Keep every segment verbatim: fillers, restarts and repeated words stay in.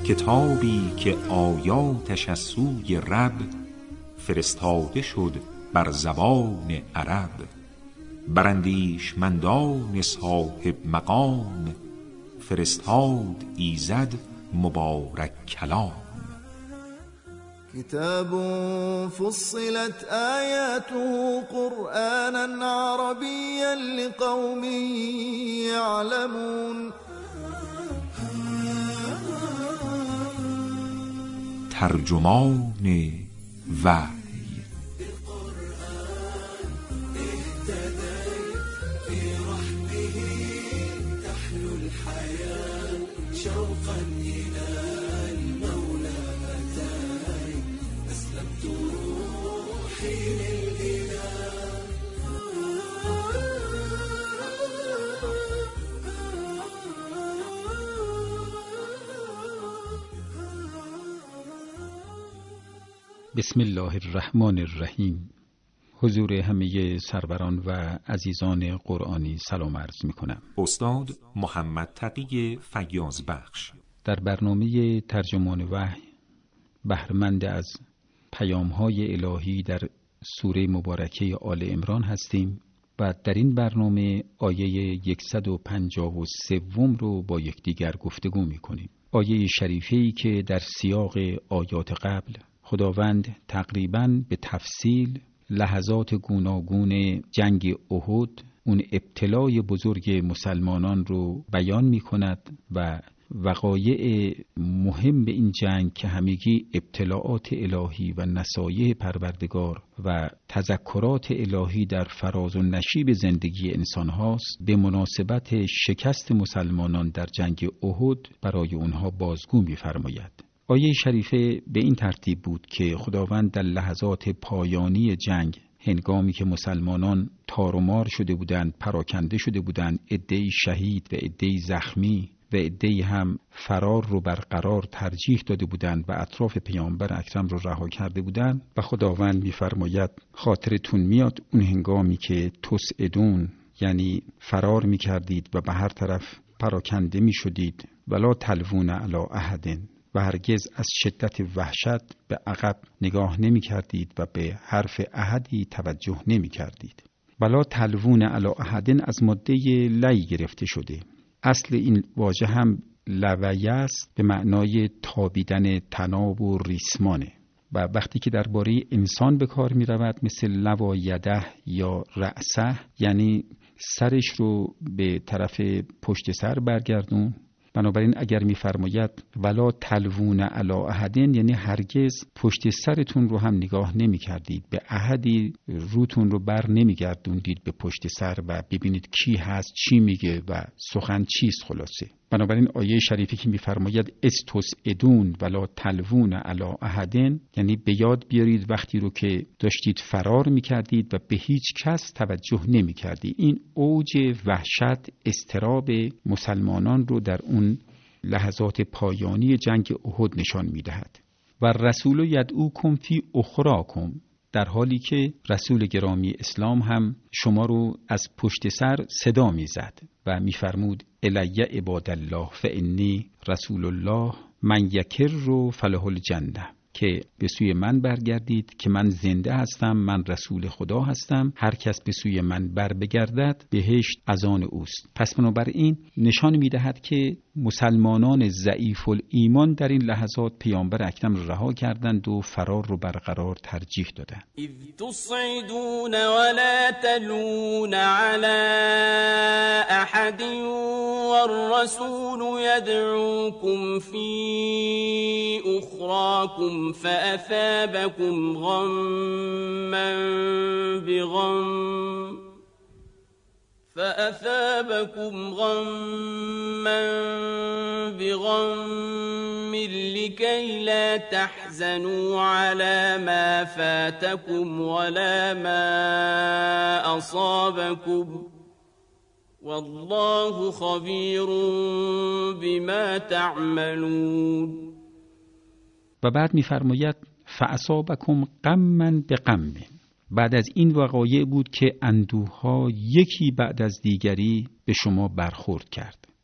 کتابی که آیاتش از سوی رب فرستاده شد بر زبان عرب، بر اندیشمندان صاحب مقام فرستاد ایزد مبارک کلام. کتاب فصلت آیاته قرآنا عربیا لقوم یعلمون. ترجمان وحی. بسم الله الرحمن الرحیم. حضور همه سروران و عزیزان قرآنی سلام عرض می کنم. استاد محمد تقی فیاض بخش در برنامه ترجمان وحی بهره‌مند از پیام‌های الهی در سوره مبارکه آل عمران هستیم و در این برنامه آیه صد و پنجاه و سه رو با یکدیگر گفتگو می کنیم. آیه شریفه‌ای که در سیاق آیات قبل خداوند تقریباً به تفصیل لحظات گوناگون جنگ احد، اون ابتلای بزرگ مسلمانان رو بیان می کند و وقایع مهم به این جنگ که همگی ابتلاعات الهی و نصایح پروردگار و تذکرات الهی در فراز و نشیب زندگی انسان هاست، به مناسبت شکست مسلمانان در جنگ احد برای اونها بازگو می فرماید. آیه شریفه به این ترتیب بود که خداوند در لحظات پایانی جنگ، هنگامی که مسلمانان تار و مار شده بودند، پراکنده شده بودند، عده‌ای شهید و عده‌ای زخمی و عده‌ای هم فرار رو برقرار ترجیح داده بودند و اطراف پیامبر اکرم رو رها کرده بودند، و خداوند می‌فرماید خاطرتون میاد اون هنگامی که تسعدون، یعنی فرار می‌کردید و به هر طرف پراکنده می‌شدید، ولا تلوون علی احد، و هرگز از شدت وحشت به عقب نگاه نمی کردید و به حرف احدی توجه نمی کردید. ولا تلوون علی احد از ماده لی گرفته شده. اصل این واژه هم لویه است، به معنای تابیدن تناب و ریسمانه، و وقتی که درباره انسان به کار می رود مثل لوا یده یا رأسه، یعنی سرش رو به طرف پشت سر برگردون. بنابراین اگر می‌فرماید ولا تلوون علی احد، یعنی هرگز پشت سرتون رو هم نگاه نمی‌کردید، به احدی روتون رو بر نمی‌گردوندید به پشت سر و ببینید کی هست، چی میگه و سخن چیست. خلاصه بنابراین آیه شریفی که می‌فرماید استسعدون ولا تلوون علی احد، یعنی به یاد بیارید وقتی رو که داشتید فرار می‌کردید و به هیچ کس توجه نمی‌کردید. این اوج وحشت، اضطراب مسلمانان رو در اون لحظات پایانی جنگ احد نشان می‌دهد. و رسول یدعوکم فی اخراکم، در حالی که رسول گرامی اسلام هم شما رو از پشت سر صدا میزد و میفرمود الی عباد الله فانی رسول الله من یکر فله الجنه، که به سوی من برگردید که من زنده هستم، من رسول خدا هستم، هر کس به سوی من بر بگردد بهشت از آن اوست. پس بنابراین نشان میدهد که مسلمانان ضعیف الایمان در این لحظات پیامبر اکرم را رها کردند و فرار رو برقرار ترجیح دادند. اذ تصعدون ولا تلون على احد والرسول يدعوكم في اخراكم فاثابكم غما بغم فأثابكم غما بغم لكي لا تحزنوا على ما فاتكم ولا ما أصابكم والله خبير بما تعملون. و بعد می‌فرماید فأصابكم غما بغم. بعد از این وقایع بود که اندوه‌ها یکی بعد از دیگری به شما برخورد کرد.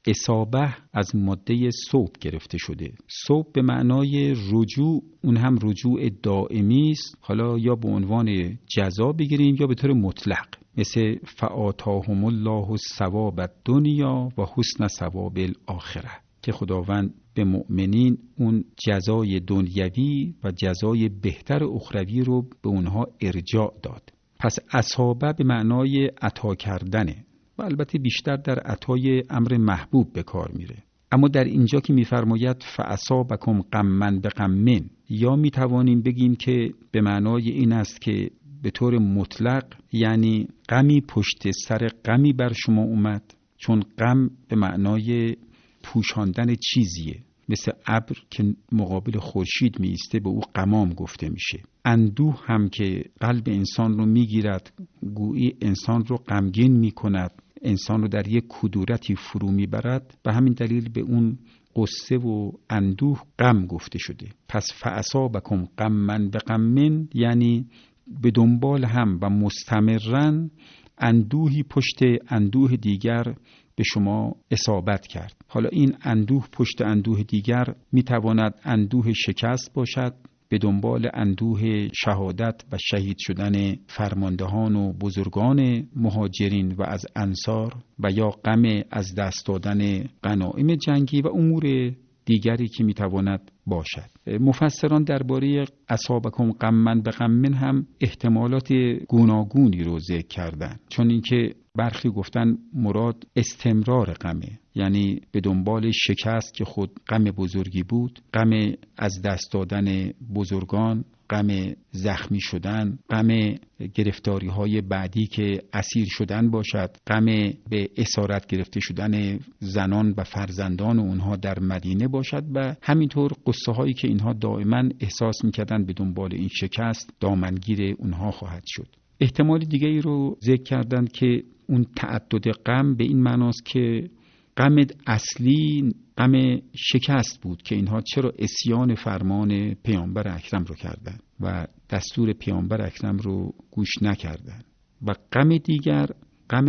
اصابه از ماده صوب گرفته شده. صوب به معنای رجوع، اون هم رجوع دائمی است، حالا یا به عنوان جزا بگیریم یا به طور مطلق، مثل فآتاهم الله ثواب الدنیا و حسن ثواب الاخره، که خداوند به مؤمنین اون جزای دنیوی و جزای بهتر اخروی رو به اونها ارجاع داد. پس اصابه به معنای عطا کردنه و البته بیشتر در عطای امر محبوب به کار میره. اما در اینجا که میفرماید فاصابکم غما بغم، یا میتوانیم بگیم که به معنای این است که به طور مطلق یعنی غمی پشت سر غمی بر شما اومد، چون غم به معنای پوشاندن چیزیه، مثل ابر که مقابل خورشید میسته به او غمام گفته میشه. اندوه هم که قلب انسان رو میگیرد، گویی انسان رو غمگین میکند، انسان رو در یک کدورتی فرو میبرد، به همین دلیل به اون قصه و اندوه غم گفته شده. پس فاصابکم غما بغم یعنی به دنبال هم و مستمرن اندوهی پشت اندوه دیگر به شما اصابت کرد. حالا این اندوه پشت اندوه دیگر میتواند اندوه شکست باشد، به دنبال اندوه شهادت و شهید شدن فرماندهان و بزرگان مهاجرین و از انصار، و یا غم از دست دادن غنایم جنگی و امور دیگری که میتواند باشد. مفسران درباره اصابکم غما بغم هم احتمالات گوناگونی رو ذکر کردن، چون اینکه برخی گفتن مراد استمرار غمه، یعنی به دنبال شکست که خود غم بزرگی بود، غم از دست دادن بزرگان، غم زخمی شدن، غم گرفتاری های بعدی که اسیر شدن باشد، غم به اسارت گرفته شدن زنان و فرزندان اونها در مدینه باشد، و همینطور قصه هایی که اینها دائما احساس میکردن به دنبال این شکست دامنگیر اونها خواهد شد. احتمال دیگه ای رو ذکر کردن که اون تعدد غم به این معناست که غم اصلی غم شکست بود که اینها چرا عصیان فرمان پیامبر اکرم رو کردن و دستور پیامبر اکرم رو گوش نکردن، و غم دیگر غم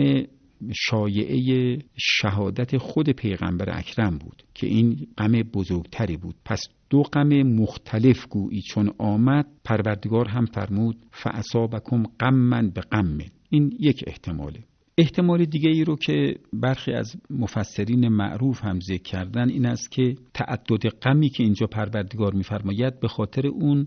شایعه شهادت خود پیغمبر اکرم بود که این غم بزرگتری بود. پس دو غم مختلف گویی چون آمد، پروردگار هم فرمود فاصابکم غما بغم. این یک احتماله. احتمال دیگه ای رو که برخی از مفسرین معروف هم ذکر کردن این است که تعدد غمی که اینجا پروردگار می‌فرماید به خاطر اون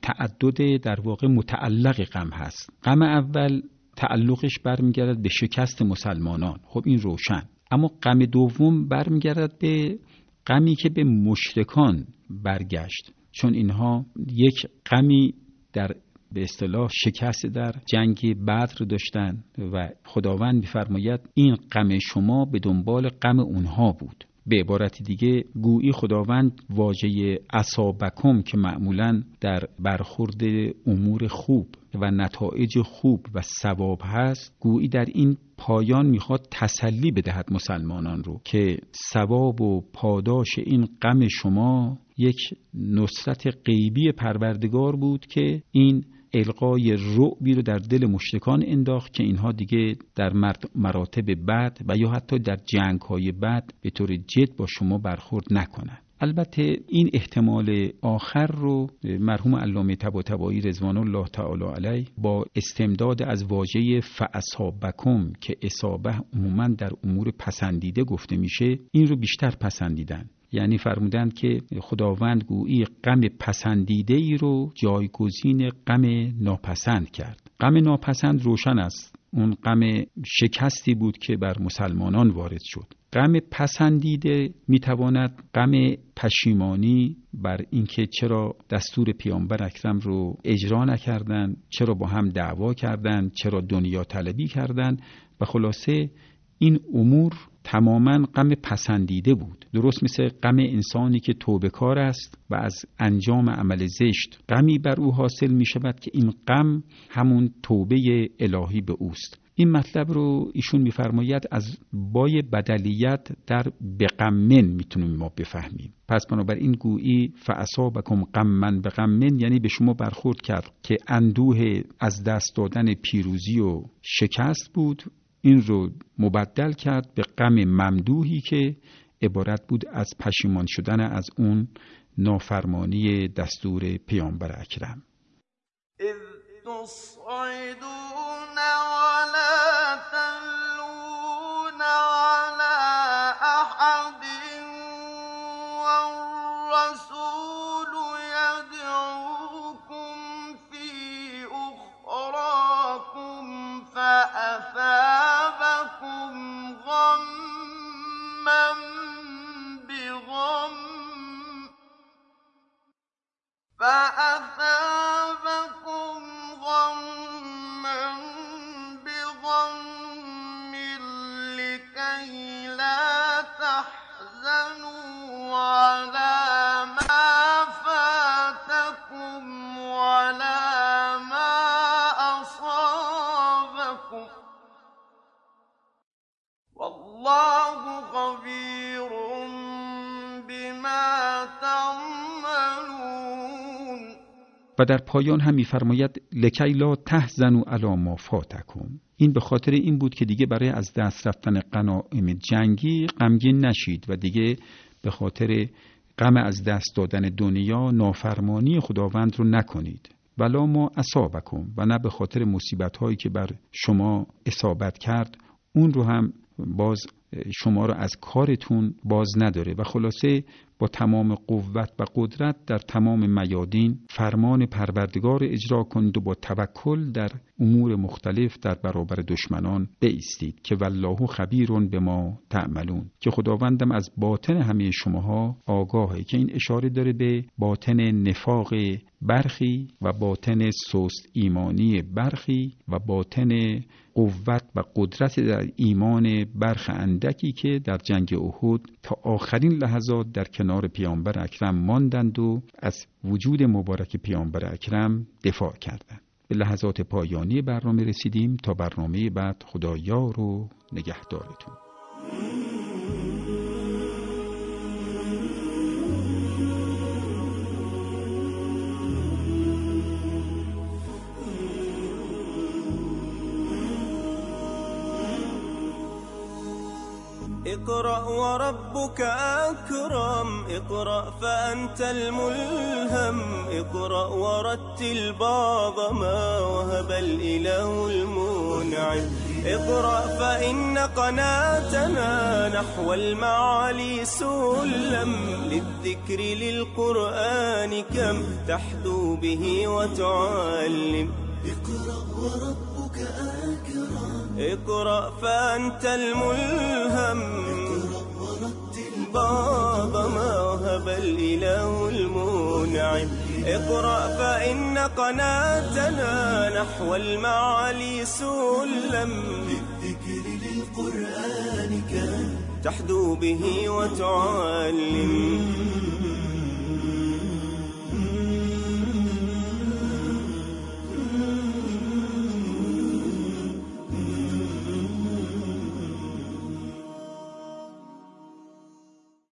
تعدد در واقع متعلق غم هست. غم اول تعلقش برمیگردد به شکست مسلمانان، خب این روشن. اما غم دوم برمیگردد به غمی که به مشرکان برگشت، چون اینها یک غمی در به اصطلاح شکست در جنگ بدر داشتن و خداوند می‌فرماید این غم شما به دنبال غم اونها بود. به عبارت دیگه گویی خداوند واژه اصابکم که معمولاً در برخورد امور خوب و نتایج خوب و ثواب هست، گویی در این پایان میخواد تسلی بدهد مسلمانان رو که ثواب و پاداش این غم شما یک نصرت غیبی پروردگار بود که این القای رعبی رو در دل مشرکان انداخت که اینها دیگه در مراتب بعد و یا حتی در جنگ‌های بعد به طور جد با شما برخورد نکنند. البته این احتمال آخر رو مرحوم علامه طباطبایی رضوان الله تعالی علیه با استمداد از واژه فاصابکم که اصابه عموماً در امور پسندیده گفته میشه، این رو بیشتر پسندیدن. یعنی فرمودند که خداوند گویی غم پسندیده ای رو جایگزین غم ناپسند کرد. غم ناپسند روشن است، اون غم شکستی بود که بر مسلمانان وارد شد. غم پسندیده میتواند غم پشیمانی بر اینکه چرا دستور پیامبر اکرم رو اجرا نکردن، چرا با هم دعوا کردن، چرا دنیا طلبی کردن، و خلاصه این امور تماما غم پسندیده بود. درست مثل غم انسانی که توبه کار است و از انجام عمل زشت غمی بر او حاصل می شود که این غم همون توبه الهی به اوست. این مطلب رو ایشون می‌فرماید از بای بدلیت در بغمن میتونیم ما بفهمیم. پس بنابراین گویی فاصابکم غما بغمن یعنی به شما برخورد کرد که اندوه از دست دادن پیروزی و شکست بود، این رو مبدل کرد به غم ممدوحی که عبارت بود از پشیمان شدن از اون نافرمانی دستور پیامبر اکرم. اذ تصعدون ولا تلون على احد والرسول يدعوكم في اخراكم فأثابكم غما بغم فأثابكم غما بغم لكي لا تحزنوا على ما فاتكم ولا ما أصابكم والله خبير بما تعملون. و در پایان هم می‌فرماید لکی لا تحزنوا علی ما فاتکم. این به خاطر این بود که دیگه برای از دست رفتن غنایم جنگی غمگین نشید و دیگه به خاطر غم از دست دادن دنیا نافرمانی خداوند رو نکنید. ولا ما اصابکم، و نه به خاطر مصیبت هایی که بر شما اصابت کرد اون رو هم باز شما رو از کارتون باز نداره. و خلاصه با تمام قوت و قدرت در تمام میادین فرمان پروردگار اجرا کنید و با توکل در امور مختلف در برابر دشمنان بایستید که والله خبیر بما تعملون، که خداوندم از باطن همه شماها آگاهه. که این اشاره داره به باطن نفاق برخی و باطن سست ایمانی برخی و باطن قوت و قدرت در ایمان برخ اندکی که در جنگ احد تا آخرین لحظات در کنار پیامبر اکرم ماندند و از وجود مبارک پیامبر اکرم دفاع کردند. به لحظات پایانی برنامه رسیدیم. تا برنامه بعد، خدا یار و نگهدارتون. اقرأ وربك أكرم اقرأ فأنت الملهم اقرأ ورتل بعض ما وهب الإله المنعم اقرأ فإن قناتنا نحو المعالي سلم للذكر للقرآن كم تحدو به وتعلم اقرأ وربك أكرم اقرأ فأنت الملهم اقرأ ورتل بعض ما وهب الإله المنعم اقرأ فإن قناتنا نحو المعالي سلم للذكر للقرآن كم تحدو به وتعلم